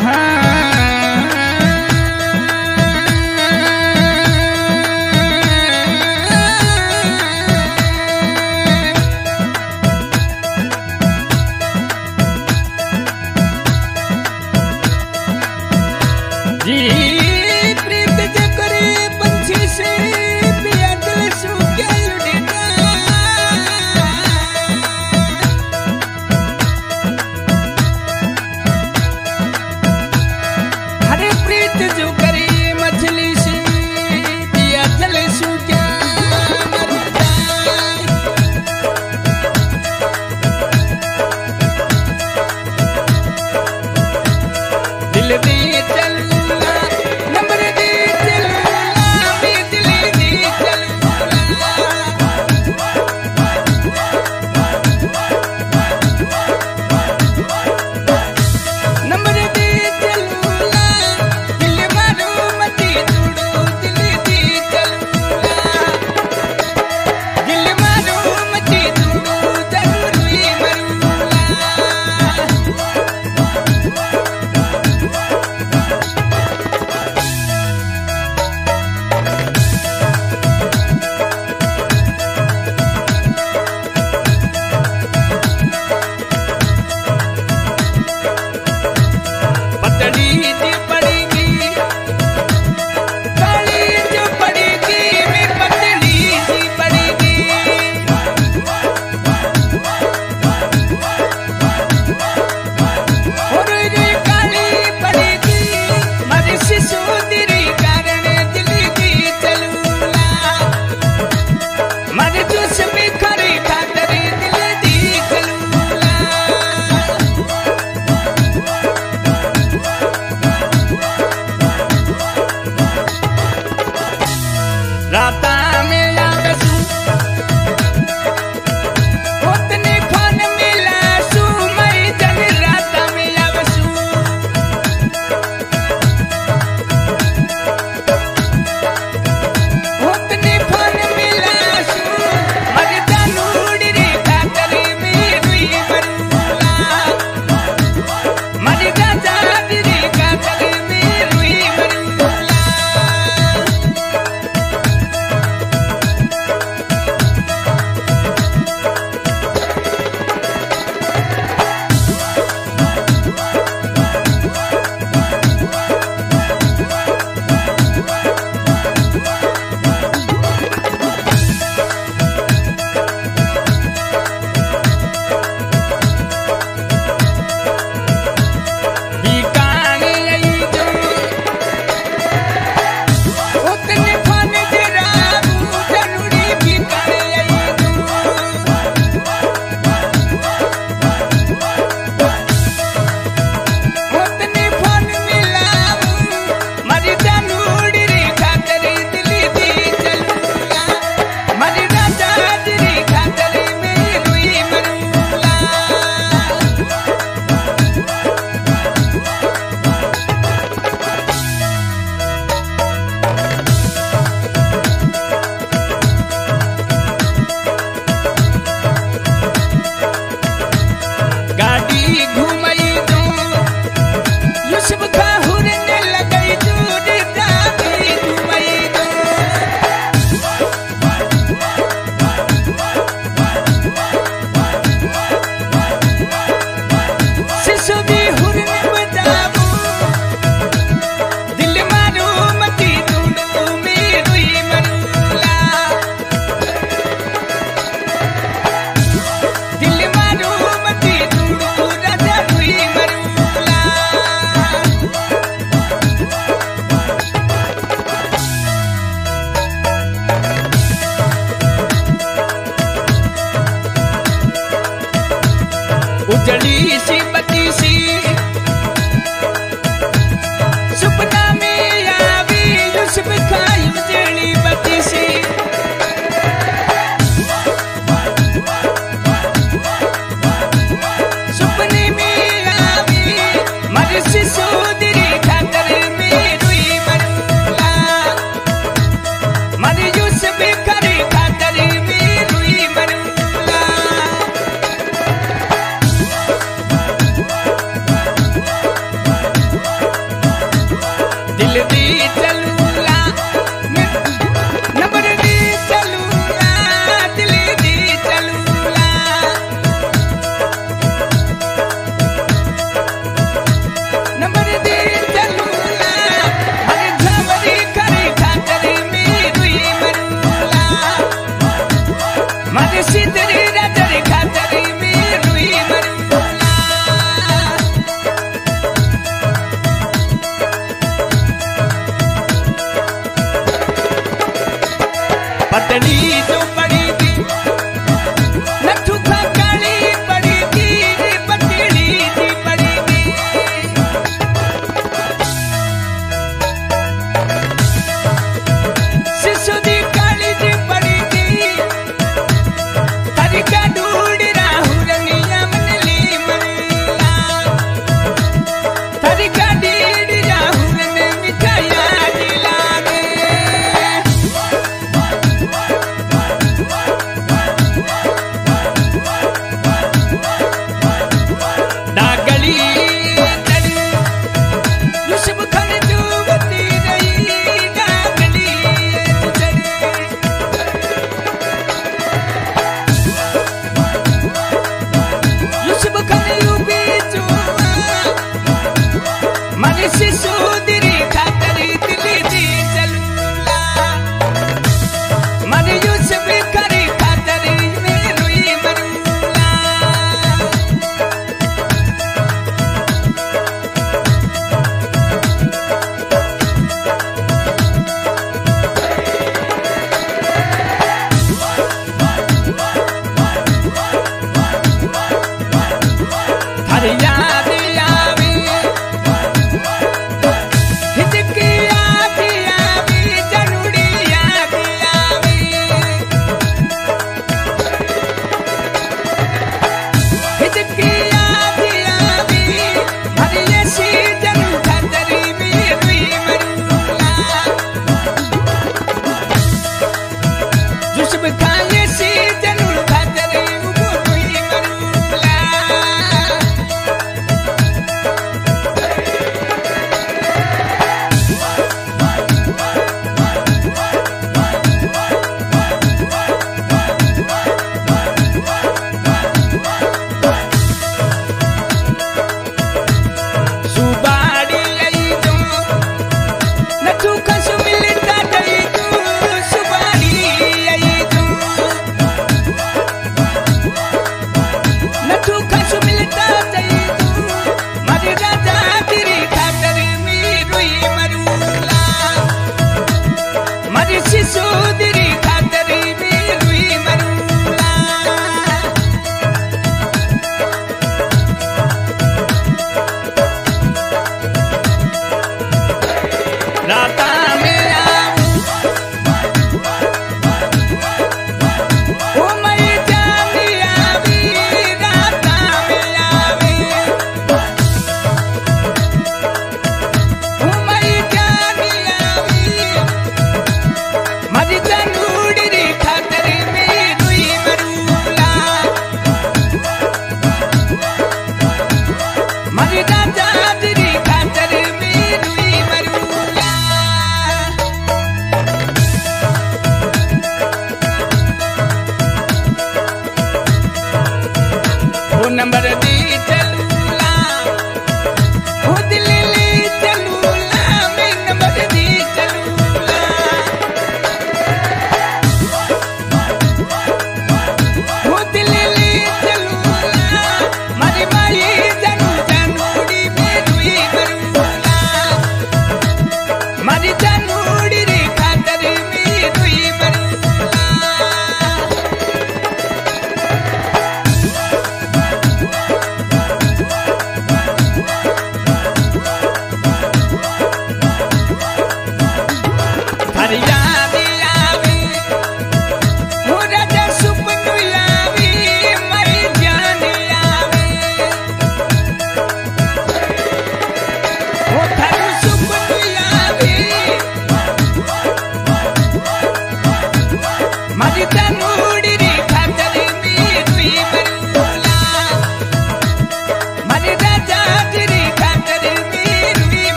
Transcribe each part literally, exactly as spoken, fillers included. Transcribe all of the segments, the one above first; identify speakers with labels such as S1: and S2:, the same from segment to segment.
S1: उजड़ी सी बती सी सुपना में आवी यूसुफ खाई उजड़ी बती सी सुपने में आवी मर सिसोदरी खातर में रुई मरूला मर यूसुफ करे खातर में रुई मरूला दिल दी चलूला नंबर दी चलूला दिल दी चलूला नंबर दी चलूला हर झवरी करे खातर मेरी मरूला मारे सिद्धरी राजर खातर मेरी मरूला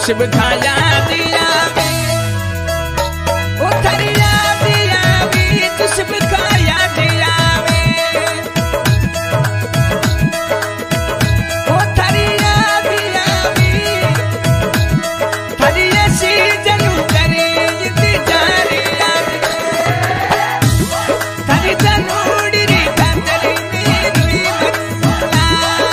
S1: यूसुफ खाया दिया वे ओ थरिया दिया वे यूसुफ खाया दिया वे ओ थरिया दिया वे थरिया सी जनू करे जित जारी याद थरी जनूड़ी री कांदरी मेरी मरुला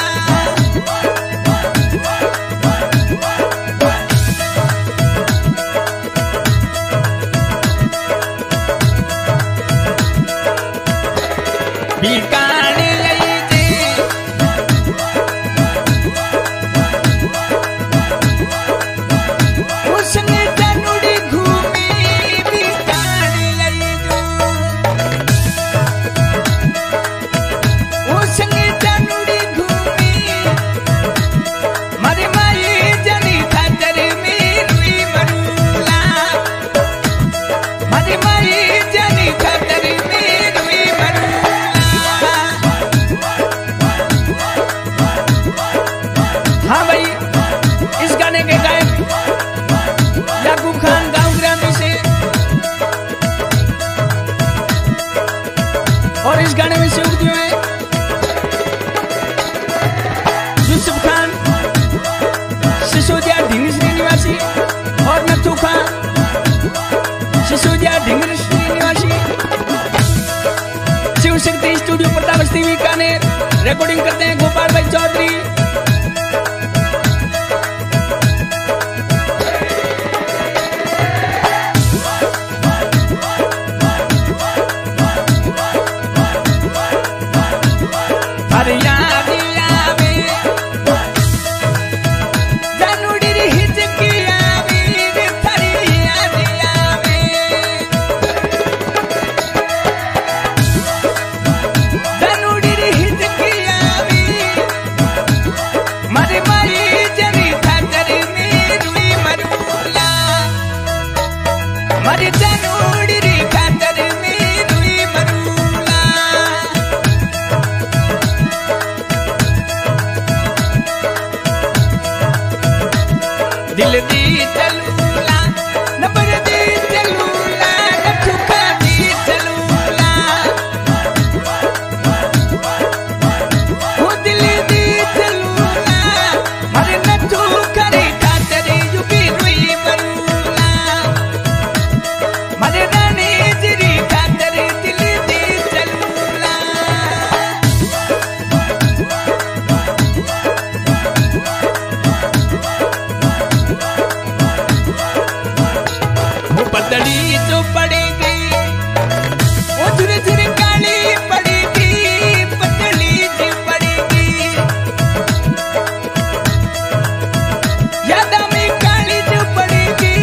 S1: बीकाने लई दे उसने जनूड़ी घूमी बीकाने लई दो उसने जनूड़ी घूमी मरे माई जनी खातर मेरी मरुला मरे माई जनी खातर मेरी मरुला। हाँ भाई, इस गाने के गायक याकूब खान गांव ग्रामीण से और इस गाने में सहयोग दिए हैं यूसुफ खान सिसोदिया ढिंगरी निवासी और नथु खान सिसोदिया ढिंगरी निवासी। शिव शक्ति स्टूडियो प्रताप बस्ती बीकानेर रिकॉर्डिंग करते हैं गोपाल भाई चौधरी। हरिया दिया वे जनूड़ी री हिचकिया वीर थरिया दिया वे जनूड़ी री हिचकिया वीर मरे माई जनी खातर मेरी मरुला मरे जनूड़ी री खातर मेरी मरुला। दिल दी चलूला नंबर दी चलूला नथुका दी चलूला वो दिल दी चलूला हरे नथु करे खातर युगी रुई मरूला मरे रानी जिरी खातर दिल दी चलूला। वो पतली जो पड़ेगी वो धुरे धुरे काली पड़ेगी पतली जो पड़ेगी यादा में काली जो पड़ेगी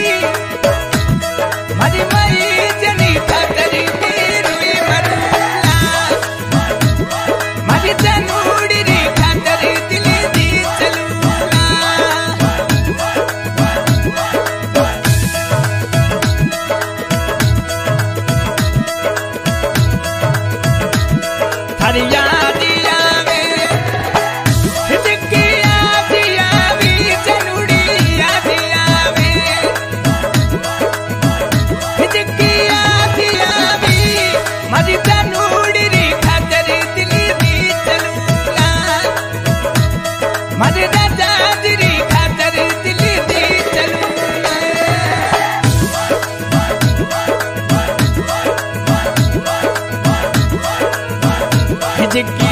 S1: मरी मरी जनी खातर मेरी मरुला मरी जनूड़ी री खातर दिल दी चलूला। हरिया दिया वे हिचकिया दिया वे जनूड़िया दिया वे हिचकिया दिया वे मरी जनूड़ी री खातर दिल दी चलूला मरी राजा री खातर दिल दी चलूला। हिचकिया